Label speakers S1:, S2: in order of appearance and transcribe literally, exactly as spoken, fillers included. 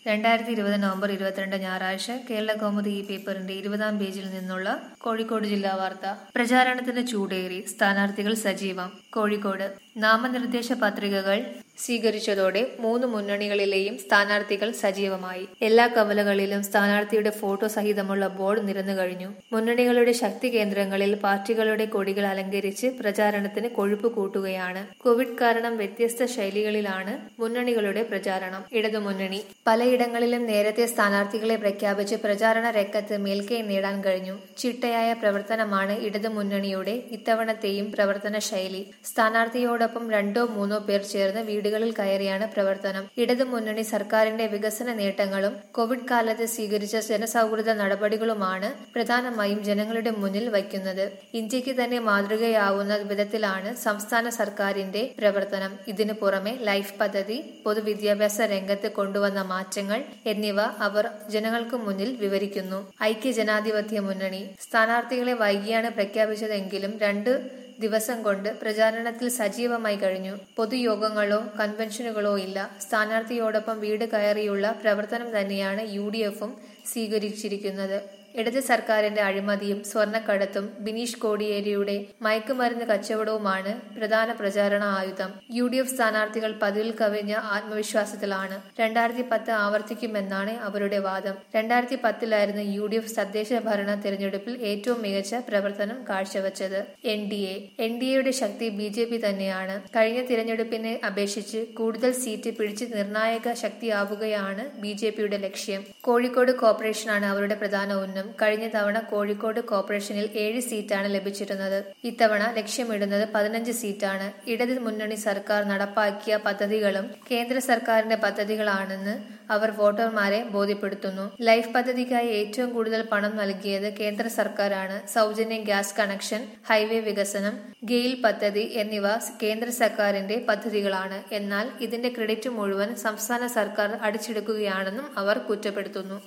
S1: രണ്ടായിരത്തി ഇരുപത് നവംബർ ഇരുപത്തിരണ്ട് ഞായറാഴ്ച കേരള കൗമുദി ഈ പേപ്പറിന്റെ ഇരുപതാം പേജിൽ നിന്നുള്ള കോഴിക്കോട് ജില്ലാ വാർത്ത. പ്രചാരണത്തിന് ചൂടേറി, സ്ഥാനാർത്ഥികൾ സജീവം. കോഴിക്കോട് നാമനിർദ്ദേശ പത്രികകൾ സ്വീകരിച്ചതോടെ മൂന്ന് മുന്നണികളിലെയും സ്ഥാനാർത്ഥികൾ സജീവമായി. എല്ലാ കവലകളിലും സ്ഥാനാർത്ഥിയുടെ ഫോട്ടോ സഹിതമുള്ള ബോർഡ് നിരന്നു കഴിഞ്ഞു. മുന്നണികളുടെ ശക്തി കേന്ദ്രങ്ങളിൽ പാർട്ടികളുടെ കൊടികൾ അലങ്കരിച്ച് പ്രചാരണത്തിന് കൊഴുപ്പ് കൂട്ടുകയാണ്. കോവിഡ് കാരണം വ്യത്യസ്ത ശൈലികളിലാണ് മുന്നണികളുടെ പ്രചാരണം. ഇടതുമുന്നണി പലയിടങ്ങളിലും നേരത്തെ സ്ഥാനാർത്ഥികളെ പ്രഖ്യാപിച്ച് പ്രചാരണ രംഗത്ത് മേൽക്കൈ നേടാൻ കഴിഞ്ഞു. ചിട്ടയായ പ്രവർത്തനമാണ് ഇടതുമുന്നണിയുടെ ഇത്തവണത്തെയും പ്രവർത്തന ശൈലി. സ്ഥാനാർത്ഥിയോടൊപ്പം രണ്ടോ മൂന്നോ പേർ ചേർന്ന് വീടുകളിൽ കയറിയാണ് പ്രവർത്തനം. ഇടതുമുന്നണി സർക്കാരിന്റെ വികസന നേട്ടങ്ങളും കോവിഡ് കാലത്ത് സ്വീകരിച്ച ജനസൗഹൃദ നടപടികളുമാണ് പ്രധാനമായും ജനങ്ങളുടെ മുന്നിൽ വയ്ക്കുന്നത്. ഇന്ത്യക്ക് തന്നെ മാതൃകയാവുന്ന വിധത്തിലാണ് സംസ്ഥാന സർക്കാരിന്റെ പ്രവർത്തനം. ഇതിനു പുറമെ ലൈഫ് പദ്ധതി, പൊതുവിദ്യാഭ്യാസ രംഗത്ത് കൊണ്ടുവന്ന മാറ്റങ്ങൾ എന്നിവ അവർ ജനങ്ങൾക്ക് മുന്നിൽ വിവരിക്കുന്നു. ഐക്യ ജനാധിപത്യ മുന്നണി സ്ഥാനാർത്ഥികളെ വൈകിയാണ് പ്രഖ്യാപിച്ചതെങ്കിലും രണ്ട് ദിവസം കൊണ്ട് പ്രചാരണത്തിൽ സജീവമായി കഴിഞ്ഞു. പൊതുയോഗങ്ങളോ കൺവെൻഷനുകളോ ഇല്ല. സ്ഥാനാർത്ഥിയോടൊപ്പം വീട് കയറിയുള്ള പ്രവർത്തനം തന്നെയാണ് യു ഡി എഫും സ്വീകരിച്ചിരിക്കുന്നത്. ഇടത് സർക്കാരിന്റെ അഴിമതിയും സ്വർണ്ണക്കടത്തും ബിനീഷ് കോടിയേരിയുടെ മയക്കുമരുന്ന് കച്ചവടവുമാണ് പ്രധാന പ്രചാരണ ആയുധം. യു ഡി എഫ് സ്ഥാനാർത്ഥികൾ പതിവിൽ കവിഞ്ഞ ആത്മവിശ്വാസത്തിലാണ്. രണ്ടായിരത്തി പത്ത് ആവർത്തിക്കുമെന്നാണ് അവരുടെ വാദം. രണ്ടായിരത്തി പത്തിലായിരുന്നു യു ഡി എഫ് തദ്ദേശ ഭരണ തിരഞ്ഞെടുപ്പിൽ ഏറ്റവും മികച്ച പ്രവർത്തനം കാഴ്ചവെച്ചത്. N D A N D എയുടെ ശക്തി ബി ജെ പി തന്നെയാണ്. കഴിഞ്ഞ തിരഞ്ഞെടുപ്പിനെ അപേക്ഷിച്ച് കൂടുതൽ സീറ്റ് പിടിച്ച് നിർണായക ശക്തിയാവുകയാണ് ബി ജെ പിയുടെ ലക്ഷ്യം. കോഴിക്കോട് കോർപ്പറേഷനാണ് അവരുടെ പ്രധാന ഉന്നം. കഴിഞ്ഞ തവണ കോഴിക്കോട് കോർപ്പറേഷനിൽ ഏഴ് സീറ്റാണ് ലഭിച്ചിരുന്നത്. ഇത്തവണ ലക്ഷ്യമിടുന്നത് പതിനഞ്ച് സീറ്റാണ്. ഇടത് മുന്നണി സർക്കാർ നടപ്പാക്കിയ പദ്ധതികളും കേന്ദ്ര സർക്കാരിന്റെ പദ്ധതികളാണെന്ന് അവർ വോട്ടർമാരെ ബോധ്യപ്പെടുത്തുന്നു. ലൈഫ് പദ്ധതിക്കായി ഏറ്റവും കൂടുതൽ പണം നൽകിയത് കേന്ദ്ര സർക്കാരാണ്. സൗജന്യ ഗ്യാസ് കണക്ഷൻ, ഹൈവേ വികസനം, ഗെയിൽ പദ്ധതി എന്നിവ കേന്ദ്ര സർക്കാരിന്റെ പദ്ധതികളാണ്. എന്നാൽ ഇതിന്റെ ക്രെഡിറ്റ് മുഴുവൻ സംസ്ഥാന സർക്കാർ അടിച്ചെടുക്കുകയാണെന്നും അവർ കുറ്റപ്പെടുത്തുന്നു.